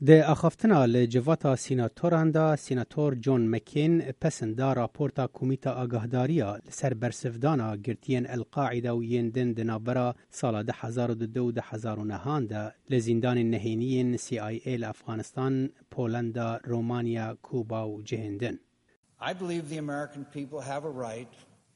ده اخافتنا لجواتا سیناتوران دا سیناتور جون مکین پسندا راپورتا کمیتا آگاهداریا لسر برسفدانا گرتین القاعده و یندن دنابرا سال 2002 2009 دا لزندان نهینین CIA لافغانستان، پولندا، رومانیا، کوبا و جهندن. I believe the American people have a right,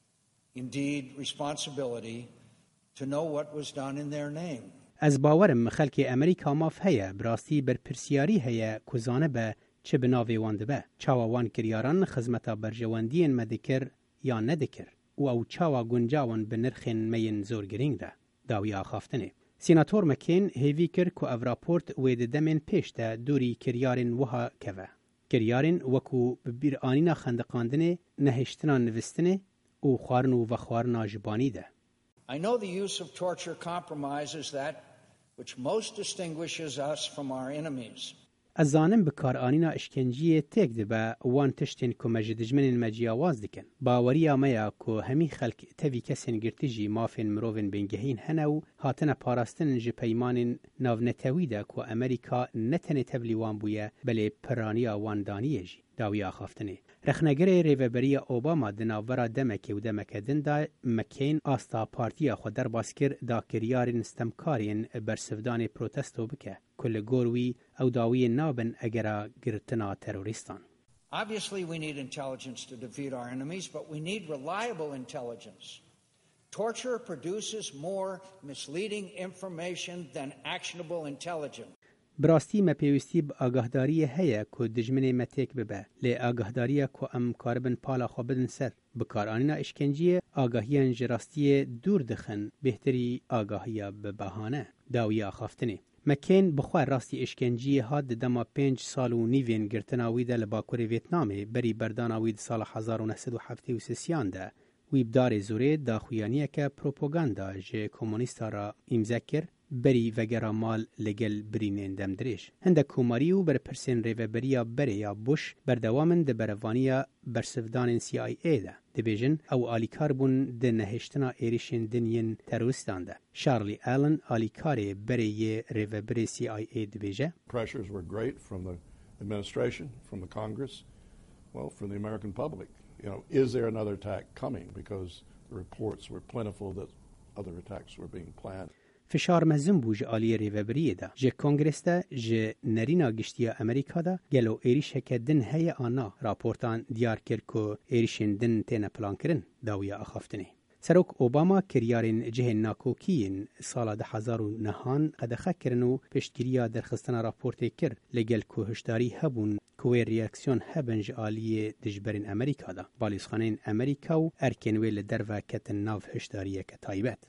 indeed responsibility, to know what was done in their name. از باورم خلک امریکا ماف هیا براستی بر پرسیاری هیا کزانه به چه بناوی وانده به چاوا وان کریاران خزمتا برجواندین مدکر یا ندکر و او چاوا گنجاوان بنرخین مین زور گرینگ ده داوی آخافتنه. سیناتور مکین هیوی کر که او راپورت وید دمین پیش ده دوری کریارین وها کهوه. کریارین وکو ببیر آنینا خندقاندنه نهشتنا نوستنه و خوارن و خوارنا جبانی ده. I know the use of torture compromises that which most distinguishes us from our enemies. از زانم بکار آنینا اشکنجی تک ده با وان تشتین که مجدجمن مجیاواز دکن. باوری آمیا که همی خلق تاوی کسین گرتیجی مافین مروفن بینگهین هنو هاتن پاراستن جی پیمان ناو نتاوی ده که امریکا نتنه تبلی وان بویه بلی پرانیا وان دانیه جی. داوی آخافتنه. رخنگره ریوبری اوباما دناورا دمکی و دمکدن دا مکین آستا پارتیا خود در باسکر دا کریارین استمکارین برسفدان پروتستو بکه کل گوروی او داوی نابن اگرا گرتنا تروریستان. Obviously we need intelligence to defeat our enemies, but we need reliable intelligence. Torture produces more misleading information than actionable intelligence. براستی مپیوستی با آگاهداری هیا که دجمن متیک ببه لی آگاهداری که ام کاربن پالا خوابدن سر بکارانینا اشکنجی آگاهیان جراستی دور دخن بهتری آگاهی ببهانه داوی آخافتنه. مکین بخواه راستی اشکنجی هاد دما 5 سال و نیوین گرتناوی ده لباکور ویتنامه بری برداناوی ده سال 1973 ده ویبدار زوره داخویانیه که پروپاگاندا جه کمونیستا را امزکر بری وگرا مال لگل برینین دم دریش. هنده کوماریو بر پرسین ریوبریا بری یا بوش بردوامن ده بروانیا برسفدان CIA ده. دبیجن او آلیکار بون ده نهشتنا ایریشن دنین تروریستان ده. شارلی آلن آلیکار بری ریوبری CIA دبیجه. Pressures were great from the administration, from the Congress, well, from the American public. You know, is there another attack coming? Because the reports were plentiful that other attacks were being planned. فشار مزم بوج آلی ریوبریه ده. جه کنگرس ده جه نرینا گشتیا امریکا ده گلو ایریش هکه دن هی آنا راپورتان دیار کرد که ایریشن دن تینا پلان کرن داویا آخافتنه. سروک اوباما کریارین جه ناکوکیین سال 2009 قدخه کرن و پشتگیریا درخستنا راپورتی کر لگل که هشداری هبون که ریاکسیون هبنج آلی دجبرین امریکا ده. بالیسخانین امریکا و ارکنویل در و کتن ناو هشداریه که تایبت.